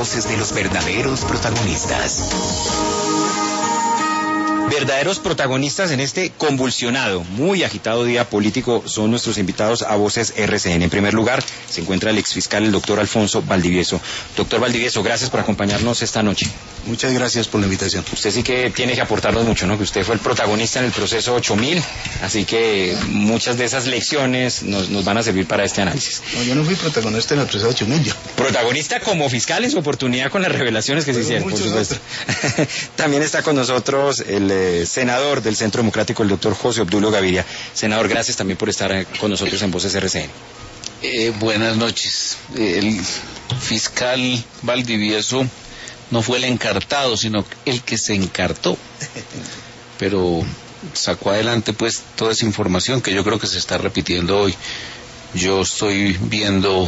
voces de los verdaderos protagonistas. Verdaderos protagonistas en este convulsionado, muy agitado día político son nuestros invitados a Voces RCN. En primer lugar, se encuentra el exfiscal, el doctor Alfonso Valdivieso. Doctor Valdivieso, gracias por acompañarnos esta noche. Muchas gracias por la invitación. Usted sí que tiene que aportarnos mucho, ¿no? Que usted fue el protagonista en el proceso 8000, así que muchas de esas lecciones nos van a servir para este análisis. No, yo no fui protagonista en el proceso 8000. Protagonista como fiscal en su oportunidad con las revelaciones que se hicieron, por supuesto. También está con nosotros el senador del Centro Democrático, el doctor José Obdulio Gaviria. Senador, gracias también por estar con nosotros en Voces RCN. Buenas noches. El fiscal Valdivieso no fue el encartado, sino el que se encartó, pero sacó adelante pues toda esa información que yo creo que se está repitiendo hoy. Yo estoy viendo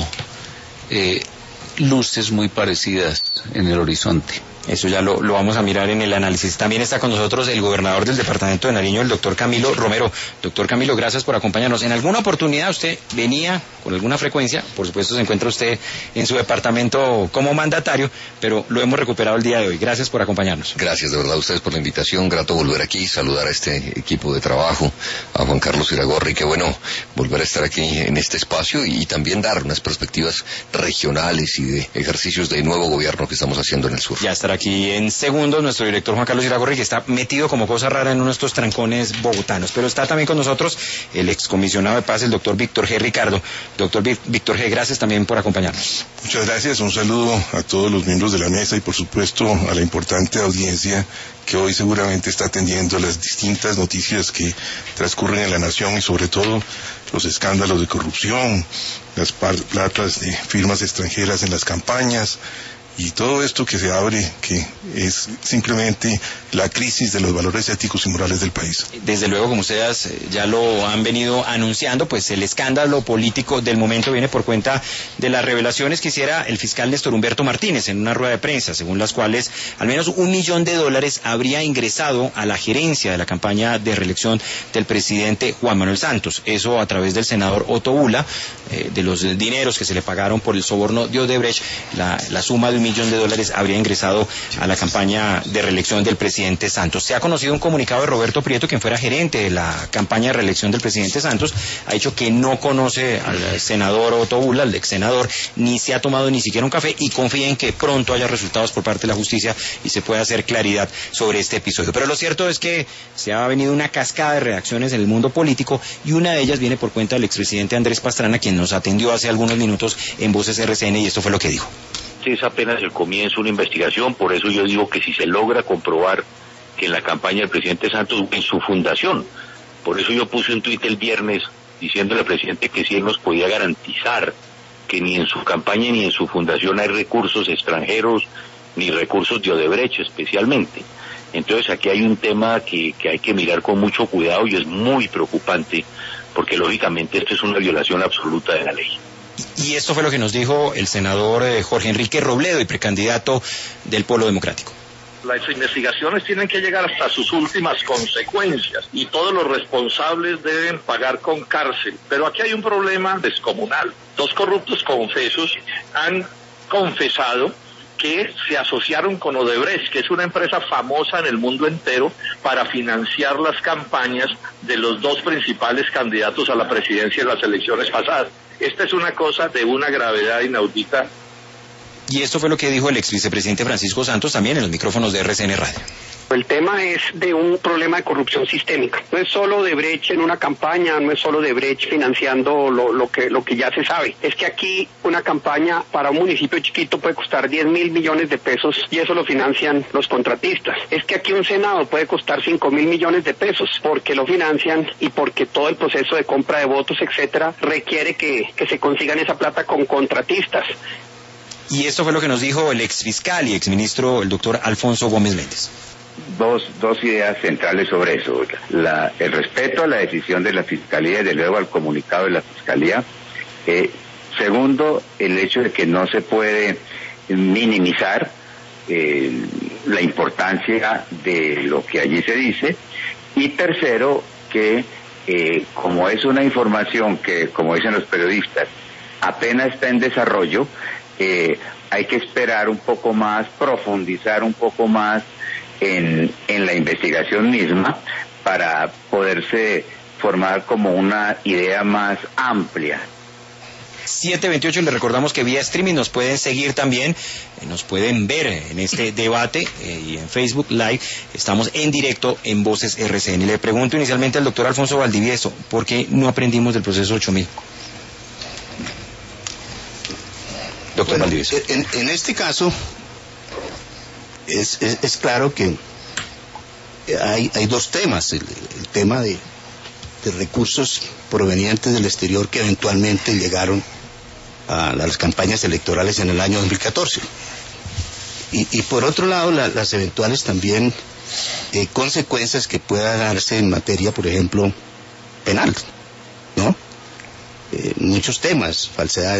luces muy parecidas en el horizonte. Eso ya lo vamos a mirar en el análisis. También está con nosotros el gobernador del departamento de Nariño, el doctor Camilo Romero. Doctor Camilo, gracias por acompañarnos. En alguna oportunidad usted venía con alguna frecuencia, por supuesto se encuentra usted en su departamento como mandatario, pero lo hemos recuperado el día de hoy. Gracias por acompañarnos. Gracias de verdad a ustedes por la invitación, grato volver aquí, saludar a este equipo de trabajo, a Juan Carlos Iragorri, qué bueno volver a estar aquí en este espacio y también dar unas perspectivas regionales y de ejercicios de nuevo gobierno que estamos haciendo en el sur. Ya estará aquí en segundos nuestro director Juan Carlos Iragorri, que está metido como cosa rara en uno de estos trancones bogotanos, pero está también con nosotros el excomisionado de paz, el doctor Víctor G. Ricardo. Doctor Víctor G., gracias también por acompañarnos. Muchas gracias, un saludo a todos los miembros de la mesa y por supuesto a la importante audiencia que hoy seguramente está atendiendo las distintas noticias que transcurren en la nación y sobre todo los escándalos de corrupción, las platas de firmas extranjeras en las campañas, y todo esto que se abre, que es simplemente la crisis de los valores éticos y morales del país. Desde luego, como ustedes ya lo han venido anunciando, pues el escándalo político del momento viene por cuenta de las revelaciones que hiciera el fiscal Néstor Humberto Martínez en una rueda de prensa, según las cuales al menos $1 millón habría ingresado a la gerencia de la campaña de reelección del presidente Juan Manuel Santos. Eso a través del senador Otto Ula, de los dineros que se le pagaron por el soborno de Odebrecht, la suma de $1 millón habría ingresado a la campaña de reelección del presidente Santos. Se ha conocido un comunicado de Roberto Prieto, quien fuera gerente de la campaña de reelección del presidente Santos, ha dicho que no conoce al senador Otto Ula, al ex senador, ni se ha tomado ni siquiera un café y confía en que pronto haya resultados por parte de la justicia y se pueda hacer claridad sobre este episodio. Pero lo cierto es que se ha venido una cascada de reacciones en el mundo político y una de ellas viene por cuenta del expresidente Andrés Pastrana, quien nos atendió hace algunos minutos en Voces RCN, y esto fue lo que dijo. Es apenas el comienzo de una investigación, por eso yo digo que si se logra comprobar que en la campaña del presidente Santos, en su fundación, por eso yo puse un tuit el viernes diciéndole al presidente que si él nos podía garantizar que ni en su campaña ni en su fundación hay recursos extranjeros, ni recursos de Odebrecht especialmente. Entonces aquí hay un tema que hay que mirar con mucho cuidado y es muy preocupante, porque lógicamente esto es una violación absoluta de la ley. Y esto fue lo que nos dijo el senador Jorge Enrique Robledo, y precandidato del Polo Democrático. Las investigaciones tienen que llegar hasta sus últimas consecuencias y todos los responsables deben pagar con cárcel. Pero aquí hay un problema descomunal. 2 corruptos confesos han confesado que se asociaron con Odebrecht, que es una empresa famosa en el mundo entero, para financiar las campañas de los 2 principales candidatos a la presidencia en las elecciones pasadas. Esta es una cosa de una gravedad inaudita. Y esto fue lo que dijo el ex vicepresidente Francisco Santos también en los micrófonos de RCN Radio. El tema es de un problema de corrupción sistémica. No es solo Odebrecht en una campaña, no es solo Odebrecht financiando lo que ya se sabe. Es que aquí una campaña para un municipio chiquito puede costar 10.000 millones de pesos y eso lo financian los contratistas. Es que aquí un senado puede costar 5.000 millones de pesos porque lo financian y porque todo el proceso de compra de votos, etcétera, requiere que se consigan esa plata con contratistas. Y esto fue lo que nos dijo el ex fiscal y ex ministro, el doctor Alfonso Gómez Méndez. Dos ideas centrales sobre eso. El respeto a la decisión de la Fiscalía y de luego al comunicado de la Fiscalía. Segundo, el hecho de que no se puede minimizar la importancia de lo que allí se dice. Y tercero, que como es una información que, como dicen los periodistas, apenas está en desarrollo, hay que esperar un poco más, profundizar un poco más en la investigación misma para poderse formar como una idea más amplia. 7:28, les recordamos que vía streaming nos pueden seguir también, nos pueden ver en este debate y en Facebook Live, estamos en directo en Voces RCN. Le pregunto inicialmente al doctor Alfonso Valdivieso, ¿por qué no aprendimos del proceso 8000? Doctor Valdivieso. En este caso, es claro que hay dos temas, el tema de recursos provenientes del exterior que eventualmente llegaron a las campañas electorales en el año 2014. Y por otro lado, las eventuales también consecuencias que pueda darse en materia, por ejemplo, penal, ¿no? Muchos temas, falsedad en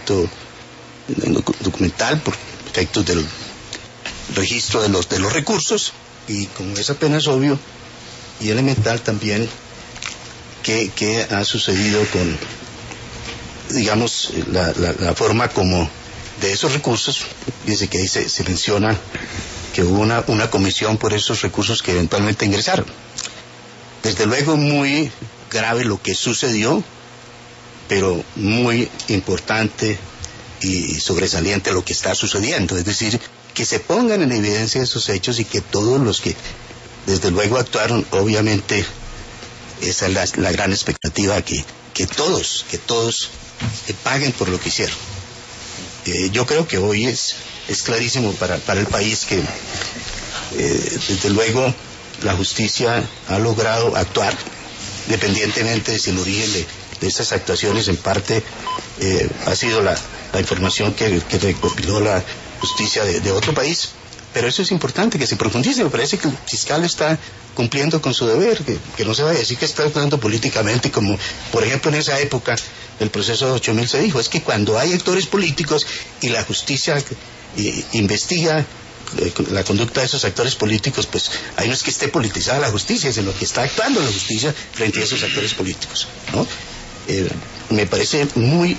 documental por efectos del registro de los recursos, y como es apenas obvio y elemental también, que ha sucedido con, digamos, la forma como de esos recursos. Dice que se menciona que hubo una comisión por esos recursos que eventualmente ingresaron. Desde luego muy grave lo que sucedió, pero muy importante y sobresaliente lo que está sucediendo. Es decir, que se pongan en evidencia esos hechos y que todos los que desde luego actuaron, obviamente esa es la gran expectativa, que todos paguen por lo que hicieron. Yo creo que hoy es clarísimo para el país que desde luego la justicia ha logrado actuar, independientemente de si el origen de esas actuaciones en parte ha sido la información que recopiló la justicia de otro país. Pero eso es importante, que se profundice. Me parece que el fiscal está cumpliendo con su deber, que no se vaya a decir que está actuando políticamente, como por ejemplo en esa época del proceso de 8000 se dijo. Es que cuando hay actores políticos y la justicia investiga la conducta de esos actores políticos, pues ahí no es que esté politizada la justicia, sino que está actuando la justicia frente a esos actores políticos, ¿no? Me parece muy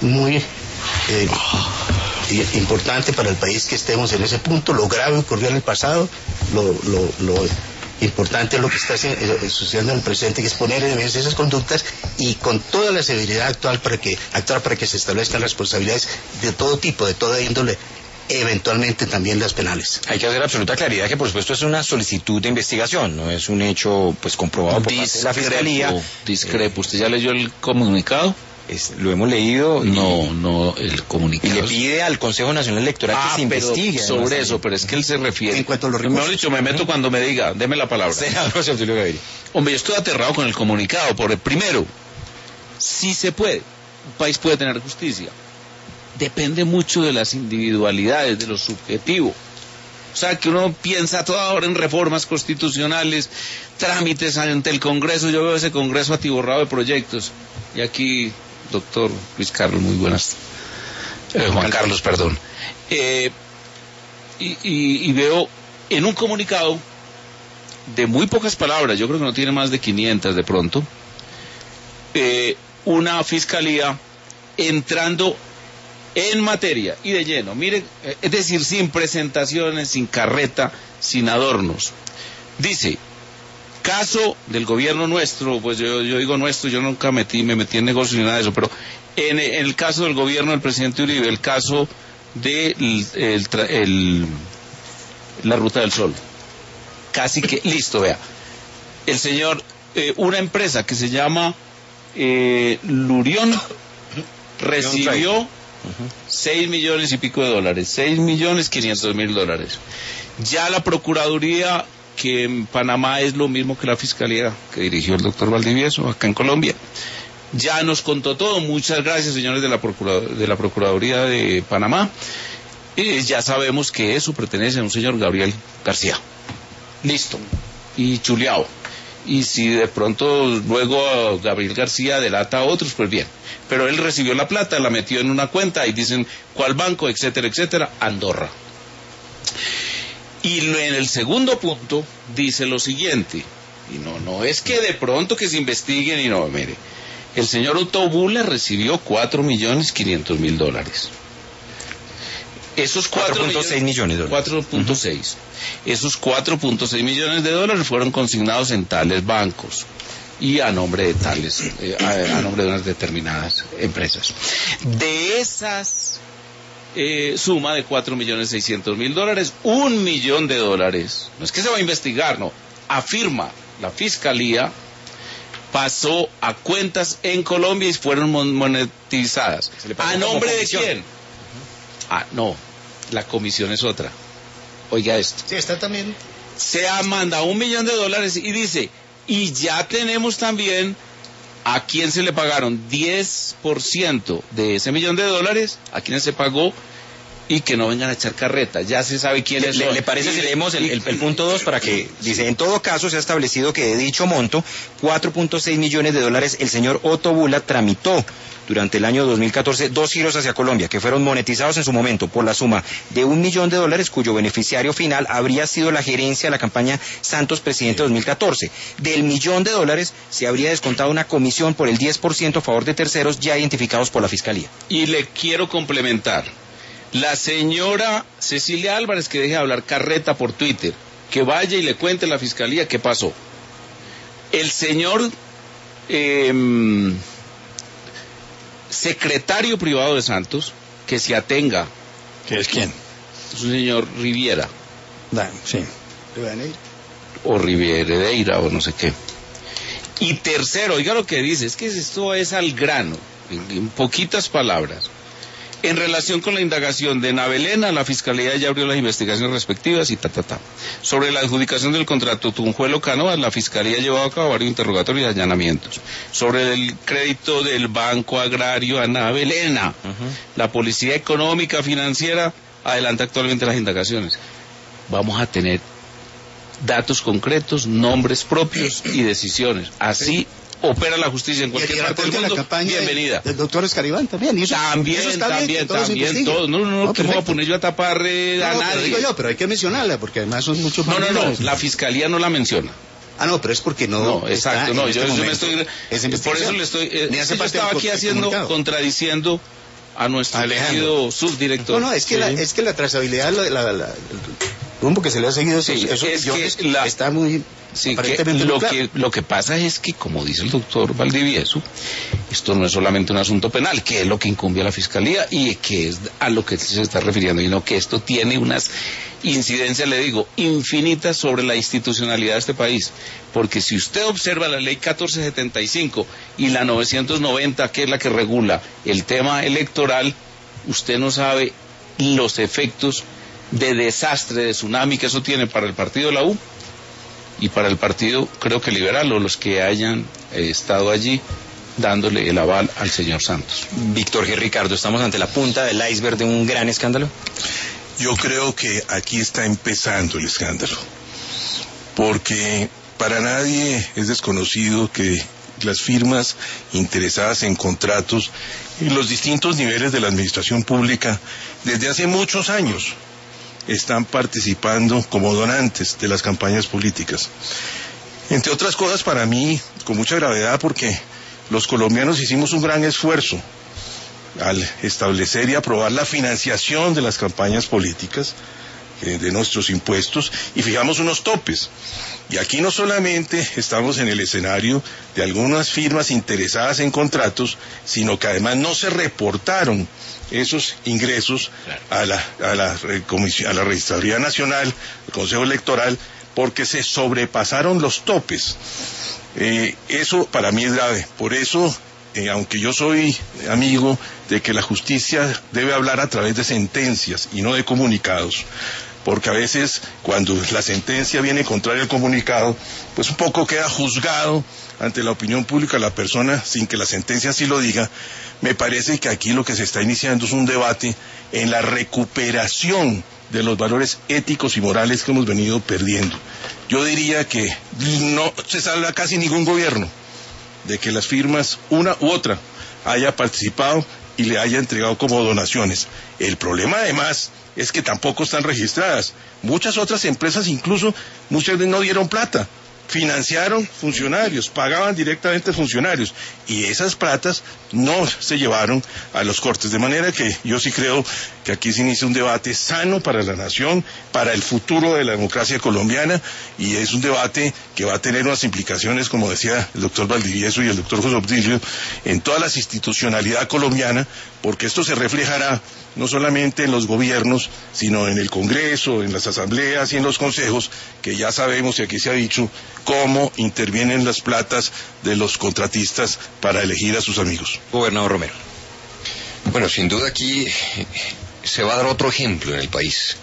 importante para el país que estemos en ese punto. Lo grave ocurrió en el pasado, lo importante es lo que está sucediendo en el presente, que es poner en evidencia esas conductas y con toda la severidad actuar para que se establezcan responsabilidades de todo tipo, de toda índole, eventualmente también las penales. Hay que hacer absoluta claridad que por supuesto es una solicitud de investigación, no es un hecho pues comprobado por parte de la Fiscalía. Discrepo. ¿Usted ya leyó el comunicado? Lo hemos leído. No, el comunicado. Y le pide al Consejo Nacional Electoral que se investigue. Sobre eso, pero es que él se refiere. En cuanto a los recursos. Mejor dicho, me meto cuando me diga, deme la palabra. Hombre, yo estoy aterrado con el comunicado, porque primero, sí se puede. Un país puede tener justicia. Depende mucho de las individualidades, de lo subjetivo. O sea, que uno piensa toda hora en reformas constitucionales, trámites ante el Congreso. Yo veo ese Congreso atiborrado de proyectos. Y aquí, doctor Luis Carlos, muy buenas. Juan Carlos, perdón. Y veo en un comunicado de muy pocas palabras, yo creo que no tiene más de 500 de pronto, una fiscalía entrando en materia y de lleno, miren, es decir, sin presentaciones, sin carreta, sin adornos. Dice: caso del gobierno nuestro, pues yo digo nuestro, yo nunca me metí en negocios ni nada de eso, pero en el caso del gobierno del presidente Uribe, el caso de la Ruta del Sol, casi que listo, vea, el señor, una empresa que se llama Lurión recibió 6 millones y pico de dólares, $6.500.000. Ya la Procuraduría, que en Panamá es lo mismo que la Fiscalía que dirigió el doctor Valdivieso acá en Colombia, ya nos contó todo. Muchas gracias, señores de la Procuraduría de Panamá. Ya sabemos que eso pertenece a un señor Gabriel García. Listo. Y chuleado. Y si de pronto luego Gabriel García delata a otros, pues bien. Pero él recibió la plata, la metió en una cuenta y dicen cuál banco, etcétera, etcétera, Andorra. Y en el segundo punto dice lo siguiente, y no es que de pronto que se investiguen y no, mire, el señor Otto Bula recibió $4.500.000. Esos 4.6 millones de dólares. 4.6. Esos 4.6 millones de dólares fueron consignados en tales bancos y a nombre de tales, a nombre de unas determinadas empresas. De esas suma de 4.600.000 dólares, $1 millón, no es que se va a investigar, no, afirma la Fiscalía, pasó a cuentas en Colombia y fueron monetizadas. ¿A nombre de quién? No, la comisión es otra. Oiga esto. Sí, está también. Se ha mandado $1 millón y dice, y ya tenemos también a quién se le pagaron 10% de ese $1 millón, a quienes se pagó, y que no vengan a echar carreta, ya se sabe quién es. ¿Le parece si leemos el punto 2 para que dice, en todo caso se ha establecido que de dicho monto, 4.6 millones de dólares, el señor Otto Bula tramitó durante el año 2014 2 giros hacia Colombia, que fueron monetizados en su momento por la suma de $1 millón, cuyo beneficiario final habría sido la gerencia de la campaña Santos Presidente 2014. Del $1 millón se habría descontado una comisión por el 10% a favor de terceros ya identificados por la Fiscalía. Y le quiero complementar. La señora Cecilia Álvarez, que deje de hablar carreta por Twitter, que vaya y le cuente a la Fiscalía qué pasó. El señor secretario privado de Santos, que se atenga. ¿Qué es quién? Es un señor Riviera. Sí. O Riveredeira, o no sé qué. Y tercero, oiga lo que dice, es que esto es al grano, en poquitas palabras. En relación con la indagación de Navelena, la Fiscalía ya abrió las investigaciones respectivas y Sobre la adjudicación del contrato Tunjuelo-Canoas, la Fiscalía ha llevado a cabo varios interrogatorios y allanamientos. Sobre el crédito del Banco Agrario a Navelena, la Policía Económica Financiera adelanta actualmente las indagaciones. Vamos a tener datos concretos, nombres propios y decisiones. Así opera la justicia en cualquier parte del mundo. Bienvenida. El doctor Escaribán también. ¿Y eso, también, todos. No, que me voy a poner yo a tapar a nadie. Digo yo, pero hay que mencionarla, porque además son muchos No, la Fiscalía no la menciona. No, pero es porque no. No, exacto, no, yo me estoy. Por eso le estoy. Yo estaba aquí contradiciendo a nuestro querido subdirector. No, es que la trazabilidad, el rumbo que se le ha seguido, está muy. Sí, lo que pasa es que, como dice el doctor Valdivieso, esto no es solamente un asunto penal, que es lo que incumbe a la Fiscalía y que es a lo que se está refiriendo, sino que esto tiene unas incidencias, le digo, infinitas sobre la institucionalidad de este país. Porque si usted observa la ley 1475 y la 990, que es la que regula el tema electoral, usted no sabe los efectos de desastre, de tsunami que eso tiene para el partido de la U y para el partido, creo que liberal, o los que hayan estado allí dándole el aval al señor Santos. Víctor G. Ricardo, ¿estamos ante la punta del iceberg de un gran escándalo? Yo creo que aquí está empezando el escándalo, porque para nadie es desconocido que las firmas interesadas en contratos en los distintos niveles de la administración pública desde hace muchos años están participando como donantes de las campañas políticas. Entre otras cosas, para mí, con mucha gravedad, porque los colombianos hicimos un gran esfuerzo al establecer y aprobar la financiación de las campañas políticas, de nuestros impuestos, y fijamos unos topes. Y aquí no solamente estamos en el escenario de algunas firmas interesadas en contratos, sino que además no se reportaron esos ingresos a la Registraduría Nacional, al Consejo Electoral, porque se sobrepasaron los topes. Eso para mí es grave. Por eso, aunque yo soy amigo de que la justicia debe hablar a través de sentencias y no de comunicados, porque a veces cuando la sentencia viene contraria al comunicado, pues un poco queda juzgado ante la opinión pública la persona sin que la sentencia así lo diga. Me parece que aquí lo que se está iniciando es un debate en la recuperación de los valores éticos y morales que hemos venido perdiendo. Yo diría que no se salva casi ningún gobierno de que las firmas, una u otra, haya participado y le haya entregado como donaciones. El problema además es que tampoco están registradas. Muchas otras empresas incluso, muchas no dieron plata, financiaron funcionarios, pagaban directamente funcionarios, y esas platas no se llevaron a los cortes. De manera que yo sí creo que aquí se inicia un debate sano para la nación, para el futuro de la democracia colombiana, y es un debate que va a tener unas implicaciones, como decía el doctor Valdivieso y el doctor José Obdilio, en toda la institucionalidad colombiana, porque esto se reflejará no solamente en los gobiernos, sino en el Congreso, en las asambleas y en los consejos, que ya sabemos, y aquí se ha dicho, cómo intervienen las platas de los contratistas para elegir a sus amigos. Gobernador Romero. Bueno, sin duda aquí se va a dar otro ejemplo en el país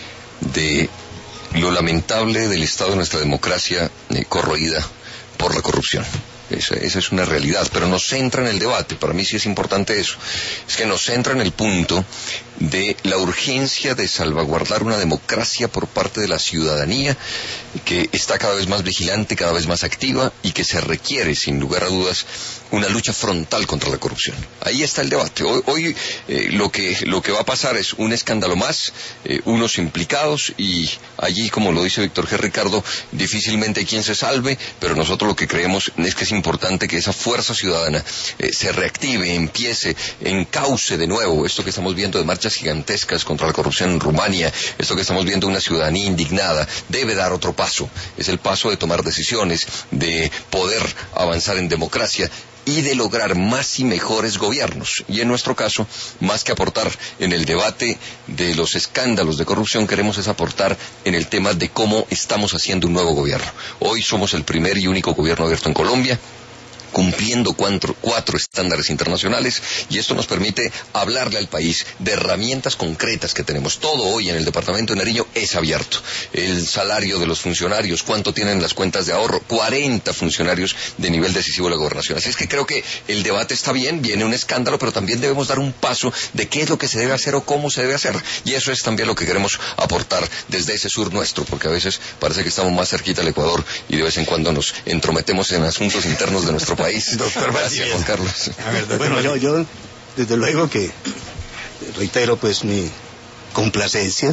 de lo lamentable del estado de nuestra democracia corroída por la corrupción. Esa es una realidad, pero nos centra en el debate. Para mí sí es importante eso. Es que nos centra en el punto de la urgencia de salvaguardar una democracia por parte de la ciudadanía, que está cada vez más vigilante, cada vez más activa, y que se requiere, sin lugar a dudas, una lucha frontal contra la corrupción. Ahí está el debate. Hoy lo que va a pasar es un escándalo más, unos implicados, y allí, como lo dice Víctor G. Ricardo, difícilmente hay quien se salve, pero nosotros lo que creemos es que es importante que esa fuerza ciudadana se reactive, empiece, encauce de nuevo esto que estamos viendo de marchas gigantescas contra la corrupción en Rumania, esto que estamos viendo de una ciudadanía indignada. Debe dar otro paso, es el paso de tomar decisiones, de poder avanzar en democracia y de lograr más y mejores gobiernos. Y en nuestro caso, más que aportar en el debate de los escándalos de corrupción, queremos es aportar en el tema de cómo estamos haciendo un nuevo gobierno. Hoy somos el primer y único gobierno abierto en Colombia, cumpliendo cuatro estándares internacionales, y esto nos permite hablarle al país de herramientas concretas que tenemos. Todo hoy en el departamento de Nariño es abierto. El salario de los funcionarios, cuánto tienen las cuentas de ahorro, 40 funcionarios de nivel decisivo de la gobernación. Así es que creo que el debate está bien, viene un escándalo, pero también debemos dar un paso de qué es lo que se debe hacer o cómo se debe hacer. Y eso es también lo que queremos aportar desde ese sur nuestro, porque a veces parece que estamos más cerquita del Ecuador y de vez en cuando nos entrometemos en asuntos internos de nuestro país. Doctor, gracias, Juan Carlos. A ver, doctor, bueno, yo desde luego que reitero pues mi complacencia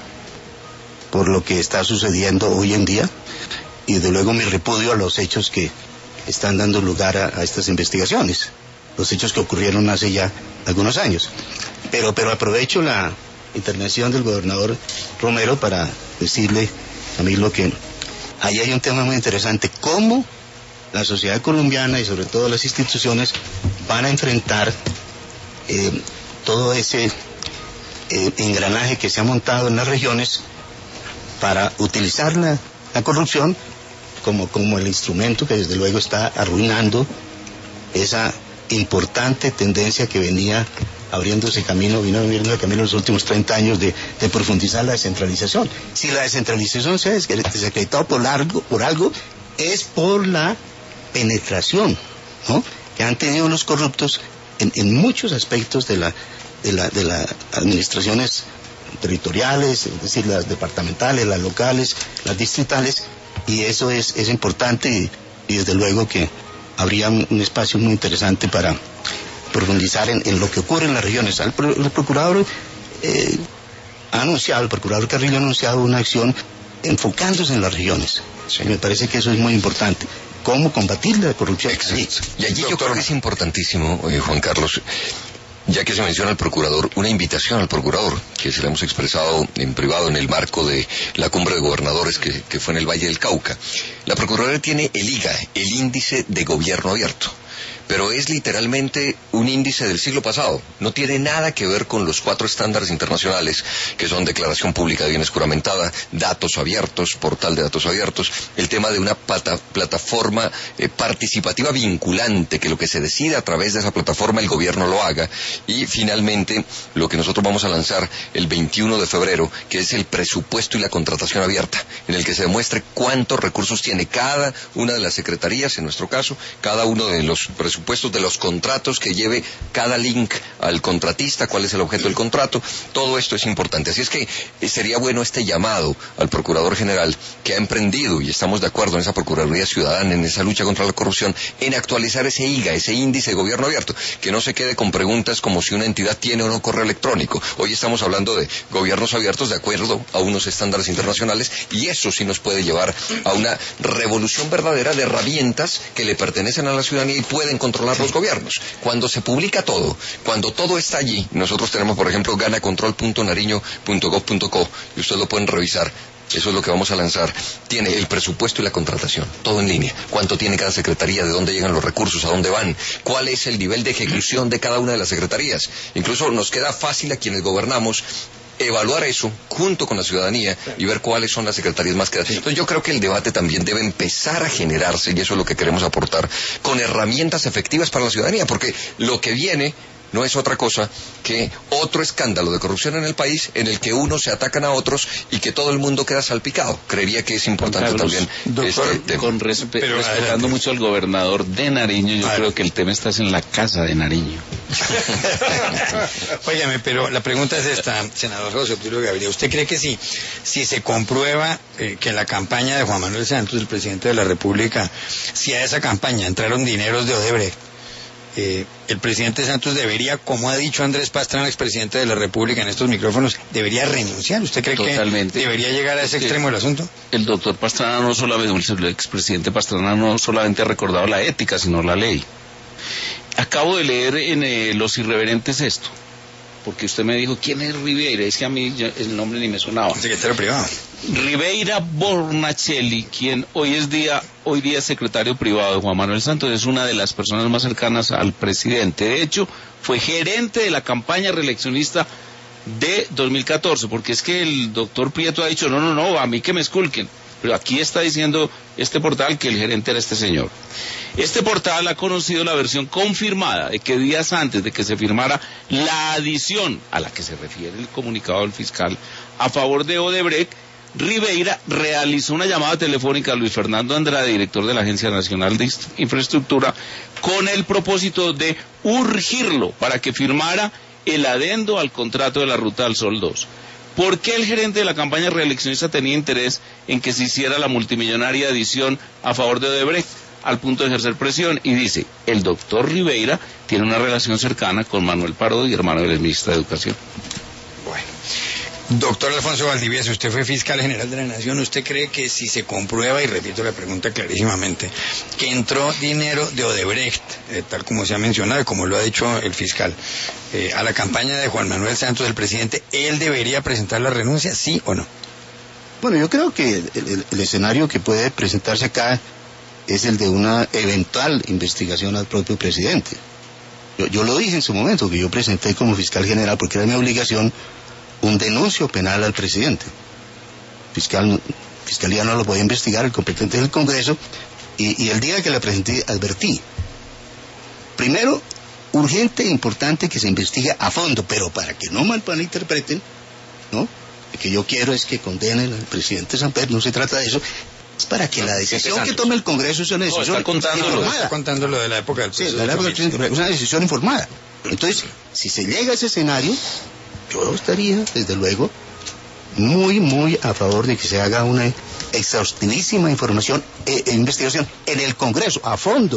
por lo que está sucediendo hoy en día, y desde luego mi repudio a los hechos que están dando lugar a estas investigaciones, los hechos que ocurrieron hace ya algunos años. Pero aprovecho la intervención del gobernador Romero para decirle a mí lo que ahí hay un tema muy interesante: cómo la sociedad colombiana y sobre todo las instituciones van a enfrentar todo ese engranaje que se ha montado en las regiones para utilizar la corrupción como el instrumento que desde luego está arruinando esa importante tendencia que venía abriéndose camino, vino abriendo camino en los últimos 30 años de profundizar la descentralización. Si la descentralización se ha desacreditado por algo, es por la penetración, ¿no?, que han tenido los corruptos en muchos aspectos de las administraciones territoriales, es decir, las departamentales, las locales, las distritales, y eso es importante, y desde luego que habría un espacio muy interesante para profundizar en lo que ocurre en las regiones. El procurador el procurador Carrillo ha anunciado una acción enfocándose en las regiones. Sí. Me parece que eso es muy importante. ¿Cómo combatir la corrupción? Exacto. Y allí yo creo que es importantísimo, Juan Carlos, ya que se menciona al procurador, una invitación al procurador, que se la hemos expresado en privado en el marco de la cumbre de gobernadores que fue en el Valle del Cauca. La Procuraduría tiene el IGA, el Índice de Gobierno Abierto, pero es literalmente un índice del siglo pasado. No tiene nada que ver con los 4 estándares internacionales, que son declaración pública de bienes juramentada, datos abiertos, portal de datos abiertos, el tema de una plataforma participativa vinculante, que lo que se decida a través de esa plataforma el gobierno lo haga, y finalmente lo que nosotros vamos a lanzar el 21 de febrero, que es el presupuesto y la contratación abierta, en el que se demuestre cuántos recursos tiene cada una de las secretarías, en nuestro caso, cada uno de los presupuestos presupuestos de los contratos que lleve cada link al contratista, cuál es el objeto del contrato, todo esto es importante. Así es que sería bueno este llamado al Procurador General, que ha emprendido, y estamos de acuerdo en esa Procuraduría Ciudadana, en esa lucha contra la corrupción, en actualizar ese IGA, ese índice de gobierno abierto, que no se quede con preguntas como si una entidad tiene o no correo electrónico. Hoy estamos hablando de gobiernos abiertos de acuerdo a unos estándares internacionales, y eso sí nos puede llevar a una revolución verdadera de herramientas que le pertenecen a la ciudadanía y pueden controlar los gobiernos. Cuando se publica todo, cuando todo está allí, nosotros tenemos, por ejemplo, ganacontrol.nariño.gov.co, y ustedes lo pueden revisar. Eso es lo que vamos a lanzar. Tiene el presupuesto y la contratación, todo en línea. Cuánto tiene cada secretaría, de dónde llegan los recursos, a dónde van, cuál es el nivel de ejecución de cada una de las secretarías. Incluso nos queda fácil a quienes gobernamos evaluar eso junto con la ciudadanía y ver cuáles son las secretarías más quedadas. Entonces yo creo que el debate también debe empezar a generarse, y eso es lo que queremos aportar, con herramientas efectivas para la ciudadanía, porque lo que viene no es otra cosa que otro escándalo de corrupción en el país, en el que unos se atacan a otros y que todo el mundo queda salpicado. Creería que es importante también este tema. Respetando mucho al gobernador de Nariño, yo creo que el tema está en la casa de Nariño. Óigame, pero la pregunta es esta, senador José Obdulio Gaviria. ¿Usted cree que si se comprueba que en la campaña de Juan Manuel Santos, el presidente de la República, si a esa campaña entraron dineros de Odebrecht, el presidente Santos debería, como ha dicho Andrés Pastrana, expresidente de la República en estos micrófonos, debería renunciar? ¿Usted cree Totalmente. Que debería llegar a ese extremo del asunto? El doctor Pastrana no solamente, el expresidente Pastrana no solamente ha recordado la ética, sino la ley. Acabo de leer en Los Irreverentes esto, porque usted me dijo, ¿quién es Ribeira? Es que a mí el nombre ni me sonaba. Secretario privado. Ribeira Bornachelli, quien hoy día es secretario privado de Juan Manuel Santos, es una de las personas más cercanas al presidente. De hecho, fue gerente de la campaña reeleccionista de 2014, porque es que el doctor Prieto ha dicho, no, a mí que me esculquen. Pero aquí está diciendo este portal que el gerente era este señor. Este portal ha conocido la versión confirmada de que días antes de que se firmara la adición a la que se refiere el comunicado del fiscal a favor de Odebrecht, Ribeira realizó una llamada telefónica a Luis Fernando Andrade, director de la Agencia Nacional de Infraestructura, con el propósito de urgirlo para que firmara el adendo al contrato de la Ruta del Sol 2. ¿Por qué el gerente de la campaña reeleccionista tenía interés en que se hiciera la multimillonaria adición a favor de Odebrecht, al punto de ejercer presión? Y dice, el doctor Ribeira tiene una relación cercana con Manuel Parodi, hermano del ministro de Educación. Bueno. Doctor Alfonso Valdivieso, usted fue fiscal general de la Nación. ¿Usted cree que si se comprueba, y repito la pregunta clarísimamente, que entró dinero de Odebrecht, tal como se ha mencionado y como lo ha dicho el fiscal, a la campaña de Juan Manuel Santos, el presidente, él debería presentar la renuncia, sí o no? Bueno, yo creo que el escenario que puede presentarse acá es el de una eventual investigación al propio presidente. Yo lo dije en su momento, que yo presenté como fiscal general, porque era mi obligación, un denuncio penal al presidente. Fiscalía no lo podía investigar, el competente del Congreso, y el día que la presenté advertí. Primero, urgente e importante que se investigue a fondo, pero para que no malinterpreten, ¿no? Lo que yo quiero es que condenen al presidente Samper, no se trata de eso, es para que la decisión que tome el Congreso sea una decisión informada. Está contando lo de la época del presidente. Sí, la época del presidente, una decisión informada. Entonces, si se llega a ese escenario, yo estaría, desde luego, muy a favor de que se haga una exhaustivísima investigación en el Congreso, a fondo,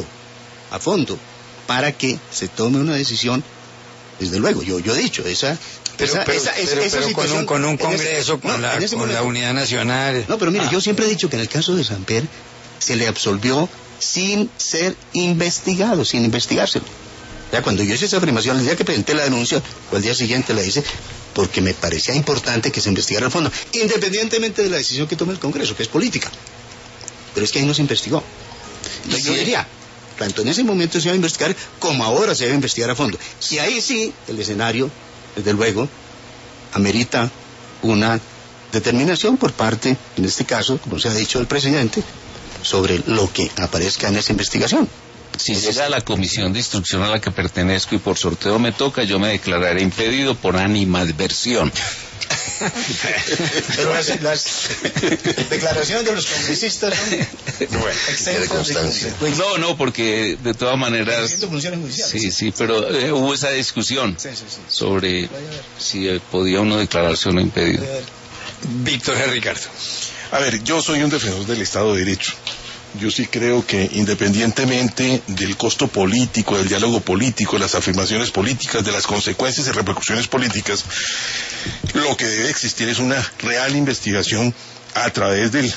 para que se tome una decisión, desde luego. Yo he dicho, esa situación, con un Congreso, con la unidad nacional. No, pero mire, yo siempre he dicho que en el caso de Samper se le absolvió sin ser investigado, sin investigárselo. Ya cuando yo hice esa afirmación, el día que presenté la denuncia, o al día siguiente la hice, porque me parecía importante que se investigara a fondo, independientemente de la decisión que tome el Congreso, que es política. Pero es que ahí no se investigó. Entonces yo diría, tanto en ese momento se iba a investigar, como ahora se debe investigar a fondo. Y ahí sí, el escenario, desde luego, amerita una determinación por parte, en este caso, como se ha dicho el presidente, sobre lo que aparezca en esa investigación. Si llega a la comisión de instrucción a la que pertenezco y por sorteo me toca, yo me declararé impedido por animadversión. Pero las declaraciones de los congresistas son de constancia. No, porque de todas maneras... Sí, pero hubo esa discusión sobre si podía uno declararse o no impedido. Víctor G. Ricardo. A ver, yo soy un defensor del Estado de Derecho. Yo sí creo que independientemente del costo político, del diálogo político, las afirmaciones políticas, de las consecuencias y repercusiones políticas, lo que debe existir es una real investigación a través del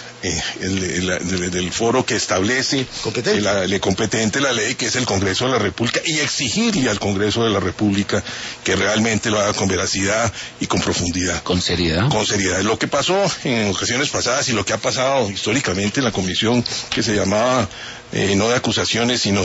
foro que establece competente la ley, que es el Congreso de la República, y exigirle al Congreso de la República que realmente lo haga con veracidad y con profundidad. ¿Con seriedad? Con seriedad. Lo que pasó en ocasiones pasadas y lo que ha pasado históricamente en la comisión que se llamaba no de acusaciones sino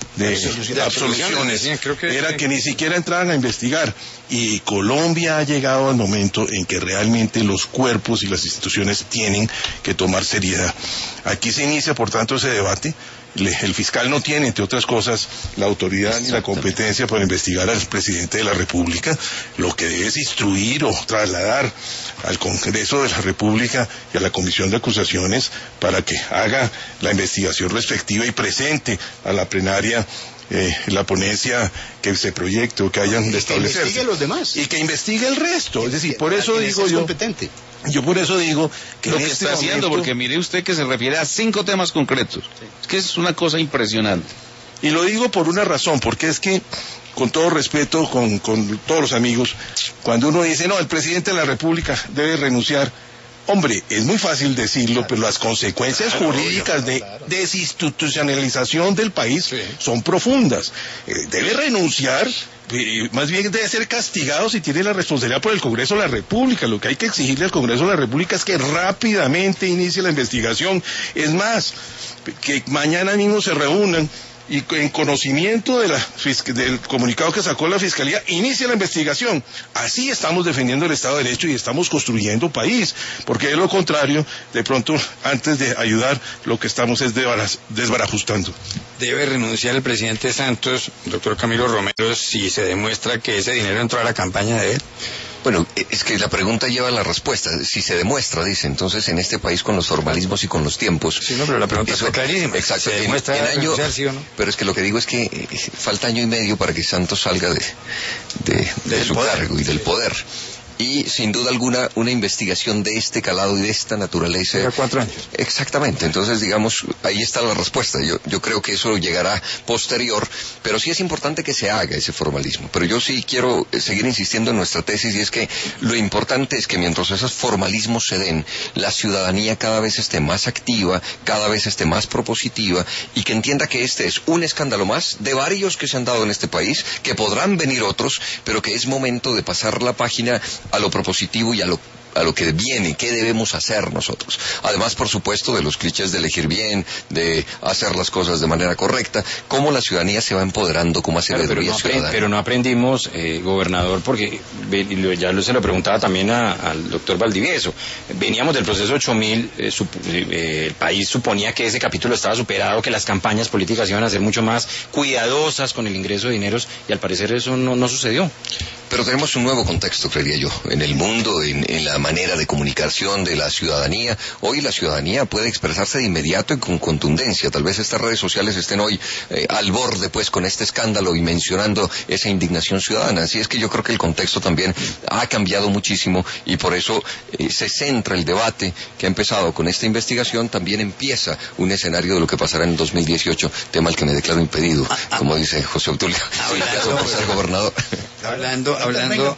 de absoluciones, sí, creo que era que ni siquiera entraran a investigar, y Colombia ha llegado al momento en que realmente los cuerpos y las instituciones tienen que tomar seriedad. Aquí se inicia por tanto ese debate. El fiscal no tiene, entre otras cosas, la autoridad ni la competencia para investigar al presidente de la República. Lo que debe es instruir o trasladar al Congreso de la República y a la Comisión de Acusaciones para que haga la investigación respectiva y presente a la plenaria la ponencia que se proyecte o que hayan de establecerse. Que investigue los demás. Y que investigue el resto. Es decir, por eso digo yo... competente. Yo por eso digo que lo en que este está momento... haciendo, porque mire usted que se refiere a 5 temas concretos. Es que es una cosa impresionante. Y lo digo por una razón, porque es que, con todo respeto, con todos los amigos, cuando uno dice, no, el presidente de la República debe renunciar, hombre, es muy fácil decirlo, pero las consecuencias jurídicas de desinstitucionalización del país son profundas. Debe renunciar, más bien debe ser castigado si tiene la responsabilidad por el Congreso de la República. Lo que hay que exigirle al Congreso de la República es que rápidamente inicie la investigación. Es más, que mañana mismo se reúnan y en conocimiento del comunicado que sacó la Fiscalía, inicia la investigación. Así estamos defendiendo el Estado de Derecho y estamos construyendo país, porque de lo contrario, de pronto, antes de ayudar, lo que estamos es desbarajustando. Debe renunciar el presidente Santos, doctor Camilo Romero, si se demuestra que ese dinero entró a la campaña de él. Bueno, es que la pregunta lleva la respuesta. Si se demuestra, dice, entonces en este país con los formalismos y con los tiempos... Sí, no, pero la pregunta está clarísima. Exacto. ¿Se demuestra renunciar, sí o no? Pero es que lo que digo es que falta año y medio para que Santos salga de su cargo y del poder. Y sin duda alguna una investigación de este calado y de esta naturaleza. Era 4 años. Exactamente, entonces digamos, ahí está la respuesta. Yo creo que eso llegará posterior, pero sí es importante que se haga ese formalismo. Pero yo sí quiero seguir insistiendo en nuestra tesis, y es que lo importante es que mientras esos formalismos se den, la ciudadanía cada vez esté más activa, cada vez esté más propositiva, y que entienda que este es un escándalo más de varios que se han dado en este país, que podrán venir otros, pero que es momento de pasar la página a lo propositivo y a lo que viene, qué debemos hacer nosotros. Además, por supuesto, de los clichés de elegir bien, de hacer las cosas de manera correcta, cómo la ciudadanía se va empoderando como hace ciudadana. Pero no aprendimos, gobernador, porque ya se lo preguntaba también al doctor Valdivieso. Veníamos del proceso 8000, el país suponía que ese capítulo estaba superado, que las campañas políticas iban a ser mucho más cuidadosas con el ingreso de dineros, y al parecer eso no sucedió. Pero tenemos un nuevo contexto, creería yo, en el mundo, en la manera de comunicación de la ciudadanía. Hoy la ciudadanía puede expresarse de inmediato y con contundencia. Tal vez estas redes sociales estén hoy al borde, pues, con este escándalo y mencionando esa indignación ciudadana. Así es que yo creo que el contexto también ha cambiado muchísimo, y por eso se centra el debate que ha empezado con esta investigación. También empieza un escenario de lo que pasará en 2018, tema al que me declaro impedido, como dice José Obdulio, por ser gobernador. Hablando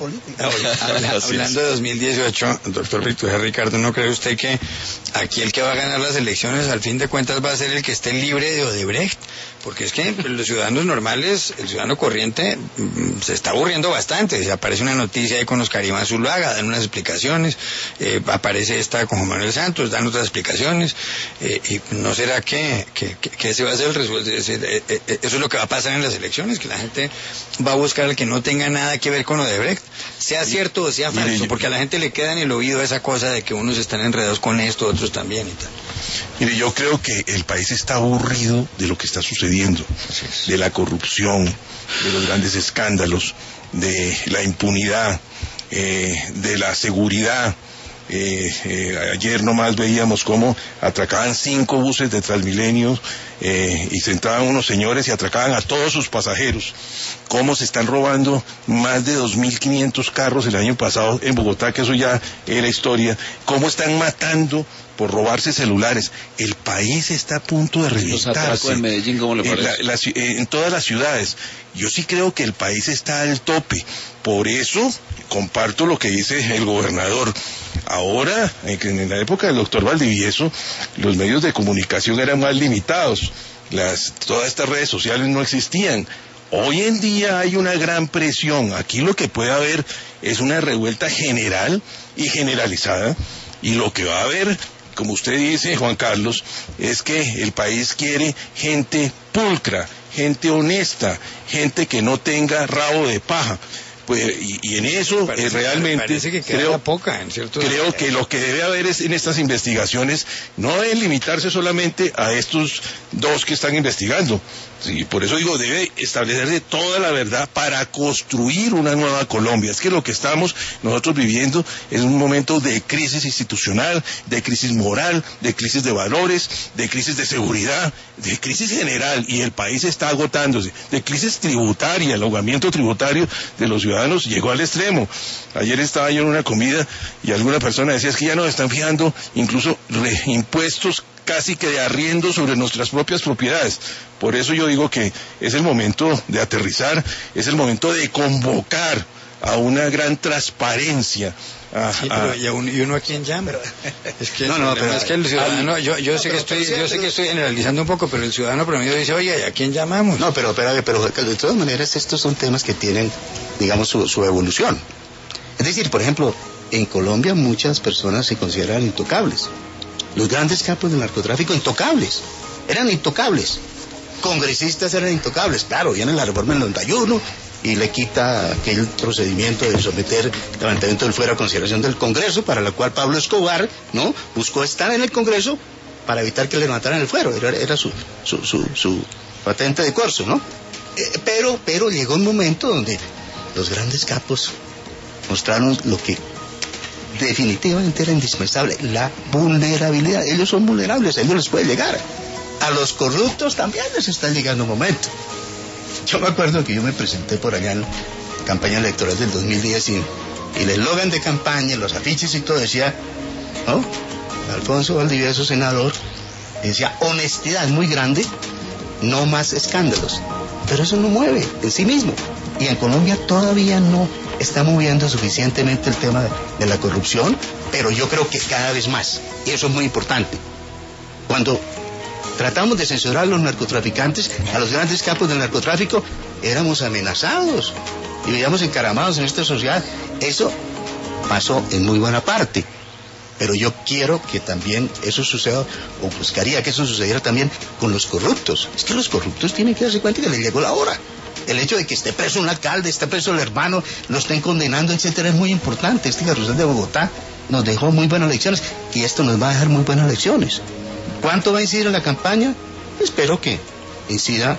de 2018, doctor Víctor G. Ricardo, ¿no cree usted que aquí el que va a ganar las elecciones al fin de cuentas va a ser el que esté libre de Odebrecht? Porque es que los ciudadanos normales, el ciudadano corriente, se está aburriendo bastante. Se aparece una noticia ahí con Oscar Iván Zuluaga, dan unas explicaciones, aparece esta con Juan Manuel Santos, dan otras explicaciones, y ¿no será que ese va a ser el resultado? Eso es lo que va a pasar en las elecciones, que la gente va a buscar al que no tenga nada que ver con Odebrecht, sea cierto o sea falso, porque a la gente le queda en el oído esa cosa de que unos están enredados con esto, otros también y tal. Mire, yo creo que el país está aburrido de lo que está sucediendo, de la corrupción, de los grandes escándalos, de la impunidad, de la seguridad. Ayer nomás veíamos cómo atracaban 5 buses de Transmilenio y sentaban unos señores y atracaban a todos sus pasajeros. Cómo se están robando más de 2.500 carros el año pasado en Bogotá, que eso ya era historia. Cómo están matando por robarse celulares. El país está a punto de reventarse. Los atracos en Medellín, ¿cómo le parece? En todas las ciudades. Yo sí creo que el país está al tope. Por eso comparto lo que dice el gobernador. Ahora, en la época del doctor Valdivieso, los medios de comunicación eran más limitados. Todas estas redes sociales no existían. Hoy en día hay una gran presión. Aquí lo que puede haber es una revuelta general y generalizada. Y lo que va a haber, como usted dice, Juan Carlos, es que el país quiere gente pulcra, gente honesta, gente que no tenga rabo de paja. Pues, y en eso realmente parece que queda poca, en cierto. Creo que lo que debe haber es en estas investigaciones no deben limitarse solamente a estos 2 que están investigando. Sí, por eso digo, debe establecerse toda la verdad para construir una nueva Colombia. Es que lo que estamos nosotros viviendo es un momento de crisis institucional, de crisis moral, de crisis de valores, de crisis de seguridad, de crisis general, y el país está agotándose, de crisis tributaria. El ahogamiento tributario de los ciudadanos llegó al extremo. Ayer estaba yo en una comida y alguna persona decía, es que ya nos están fijando incluso impuestos casi que de arriendo sobre nuestras propias propiedades. Por eso yo digo que es el momento de aterrizar, es el momento de convocar a una gran transparencia. Pero ¿y uno a quién llama? Es que es que el ciudadano, yo sé que estoy generalizando un poco, pero el ciudadano promedio dice, oye, ¿a quién llamamos? No, pero de todas maneras estos son temas que tienen, digamos, su evolución. Es decir, por ejemplo, en Colombia muchas personas se consideran intocables. Los grandes capos del narcotráfico, intocables. Eran intocables. Congresistas eran intocables. Claro, viene la reforma del 91 y le quita aquel procedimiento de someter levantamiento del fuero a consideración del Congreso, para la cual Pablo Escobar, ¿no?, buscó estar en el Congreso para evitar que le levantaran el fuero. Era su patente de corso, ¿no? Pero llegó un momento donde los grandes capos mostraron lo que definitivamente era indispensable: la vulnerabilidad. Ellos son vulnerables, a ellos les puede llegar. A los corruptos también les está llegando un momento. Yo me acuerdo que yo me presenté por allá en la campaña electoral del 2010 y el eslogan de campaña, los afiches y todo decía, ¿no?, Alfonso Valdivieso, senador, decía, honestidad muy grande, no más escándalos. Pero eso no mueve en sí mismo. Y en Colombia todavía no está moviendo suficientemente el tema de la corrupción, pero yo creo que cada vez más. Y eso es muy importante. Cuando tratamos de censurar a los narcotraficantes, a los grandes capos del narcotráfico, éramos amenazados y vivíamos encaramados en esta sociedad. Eso pasó en muy buena parte. Pero yo quiero que también eso suceda, o buscaría que eso sucediera también con los corruptos. Es que los corruptos tienen que darse cuenta que les llegó la hora. El hecho de que esté preso un alcalde, esté preso el hermano, lo estén condenando, etcétera, es muy importante. Este carrusel de Bogotá nos dejó muy buenas lecciones y esto nos va a dejar muy buenas lecciones. ¿Cuánto va a incidir en la campaña? Espero que incida,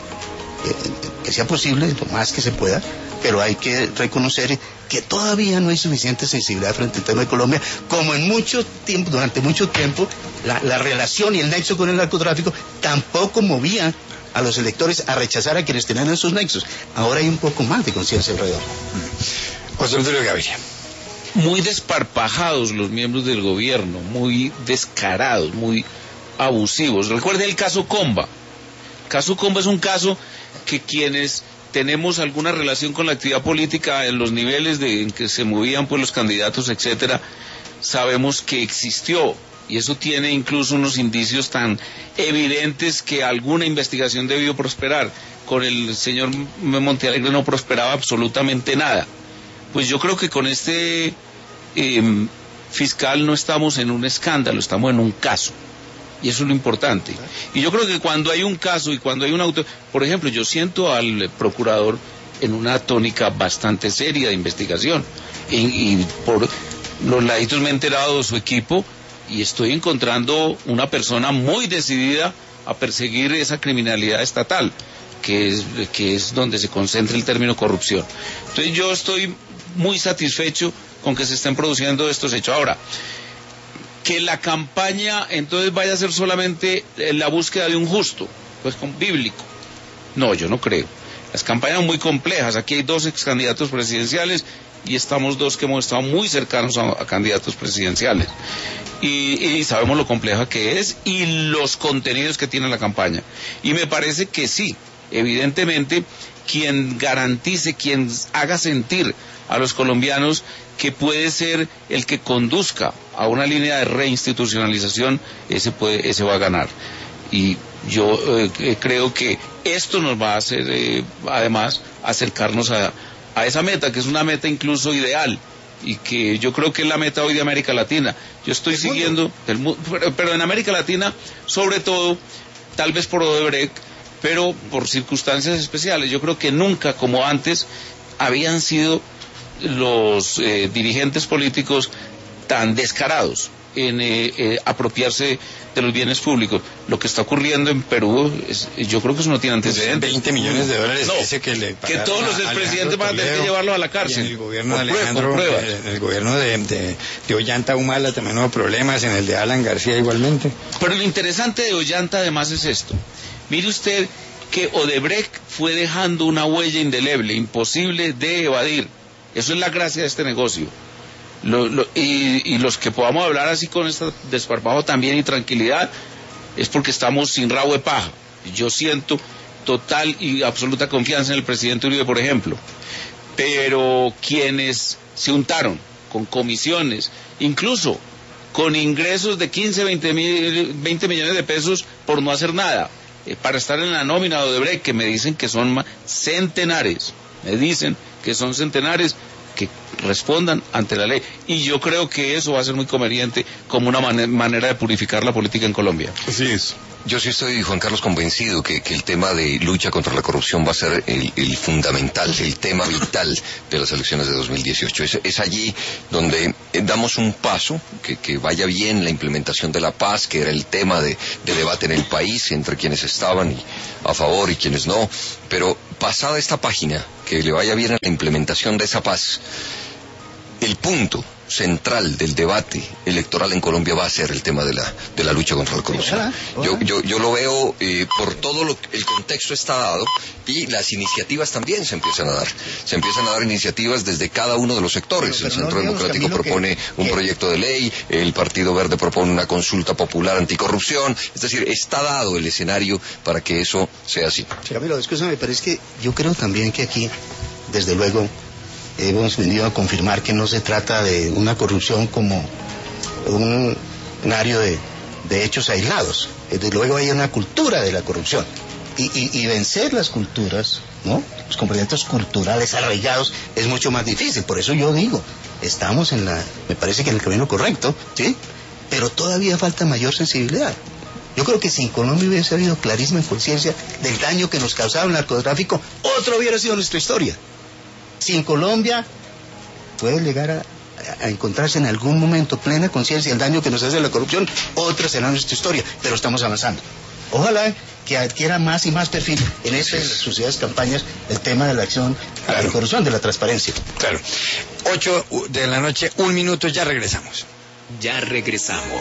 que sea posible, lo más que se pueda, pero hay que reconocer que todavía no hay suficiente sensibilidad frente al tema de Colombia, como en mucho tiempo, durante mucho tiempo, la relación y el nexo con el narcotráfico tampoco movía a los electores a rechazar a quienes tenían esos nexos. Ahora hay un poco más de conciencia alrededor. José Antonio Gaviria. Muy desparpajados los miembros del gobierno, muy descarados, muy abusivos. Recuerde el caso Comba. El caso Comba es un caso que quienes tenemos alguna relación con la actividad política en los niveles en que se movían pues los candidatos, etcétera, sabemos que existió. Y eso tiene incluso unos indicios tan evidentes que alguna investigación debió prosperar. Con el señor Montealegre no prosperaba absolutamente nada. Pues yo creo que con este fiscal no estamos en un escándalo, estamos en un caso. Y eso es lo importante. Y yo creo que cuando hay un caso y cuando hay un por ejemplo, yo siento al procurador en una tónica bastante seria de investigación. Y por los laditos me he enterado de su equipo y estoy encontrando una persona muy decidida a perseguir esa criminalidad estatal, que es donde se concentra el término corrupción. Entonces yo estoy muy satisfecho con que se estén produciendo estos hechos. Ahora, que la campaña entonces vaya a ser solamente la búsqueda de un justo, pues con bíblico. No, yo no creo. Las campañas son muy complejas. Aquí hay 2 ex candidatos presidenciales y estamos 2 que hemos estado muy cercanos a candidatos presidenciales. Y sabemos lo compleja que es y los contenidos que tiene la campaña. Y me parece que sí, evidentemente, quien garantice, quien haga sentir a los colombianos que puede ser el que conduzca a una línea de reinstitucionalización, ese va a ganar. Y yo creo que esto nos va a hacer, además, acercarnos a esa meta, que es una meta incluso ideal, y que yo creo que es la meta hoy de América Latina. Yo estoy siguiendo, pero en América Latina, sobre todo, tal vez por Odebrecht, pero por circunstancias especiales. Yo creo que nunca, como antes, habían sido los dirigentes políticos tan descarados en apropiarse de los bienes públicos. Lo que está ocurriendo en Perú, yo creo que eso no tiene antecedentes. 20 millones de dólares. No, dice que todos los expresidentes van a tener que llevarlo a la cárcel. En el gobierno de Alejandro, en el gobierno de Ollanta Humala también hubo problemas, en el de Alan García igualmente. Pero lo interesante de Ollanta además es esto. Mire usted que Odebrecht fue dejando una huella imposible de evadir. Eso es la gracia de este negocio. Y los que podamos hablar así con este desparpajo también y tranquilidad es porque estamos sin rabo de paja. Yo siento total y absoluta confianza en el presidente Uribe, por ejemplo, pero quienes se untaron con comisiones, incluso con ingresos de 15, 20 millones de pesos por no hacer nada, para estar en la nómina de Odebrecht, que me dicen que son centenares, que respondan ante la ley. Y yo creo que eso va a ser muy conveniente como una manera de purificar la política en Colombia. Así es. Yo sí estoy, Juan Carlos, convencido que el tema de lucha contra la corrupción va a ser el fundamental, el tema vital de las elecciones de 2018. Es allí donde damos un paso, que vaya bien la implementación de la paz, que era el tema de debate en el país entre quienes estaban a favor y quienes no. Pero pasada esta página, que le vaya bien a la implementación de esa paz, el punto central del debate electoral en Colombia va a ser el tema de la lucha contra la corrupción. Yo lo veo por todo el contexto está dado y las iniciativas también se empiezan a dar. Se empiezan a dar iniciativas desde cada uno de los sectores. El Centro Democrático propone un proyecto de ley, el Partido Verde propone una consulta popular anticorrupción. Es decir, está dado el escenario para que eso sea así. Camilo, escúchame, pero es que yo creo también que aquí, desde luego, hemos venido a confirmar que no se trata de una corrupción como un escenario de hechos aislados. Desde luego hay una cultura de la corrupción. Y vencer las culturas, ¿no? Los comportamientos culturales arraigados es mucho más difícil. Por eso yo digo, estamos me parece que en el camino correcto, ¿sí? Pero todavía falta mayor sensibilidad. Yo creo que si en Colombia hubiese habido clarísima conciencia del daño que nos causaba el narcotráfico, otra hubiera sido nuestra historia. Si en Colombia puede llegar a encontrarse en algún momento plena conciencia del daño que nos hace la corrupción, otra será nuestra historia, pero estamos avanzando. Ojalá que adquiera más y más perfil en estas sociedades campañas el tema de la acción a la corrupción, de la transparencia. Claro. 8 de la noche, 1 minuto, ya regresamos. Ya regresamos.